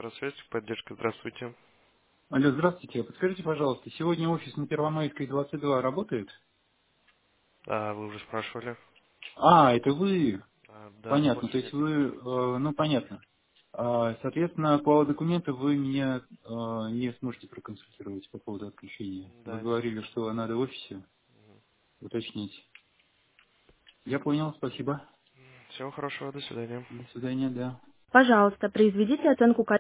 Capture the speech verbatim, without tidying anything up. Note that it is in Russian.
Просвет, поддержка, здравствуйте. Алло, здравствуйте. Подскажите, пожалуйста, сегодня офис на Первомайской двадцать два работает? А, вы уже спрашивали? А, это вы. А, да, Понятно. То работает. есть вы, э, ну понятно. А, соответственно, по документу вы меня э, не сможете проконсультировать по поводу отключения. Вы Да, нет. говорили, что надо в офисе уточнить. Я понял, спасибо. Всего хорошего, до свидания. До свидания, да. Пожалуйста, произведите оценку качества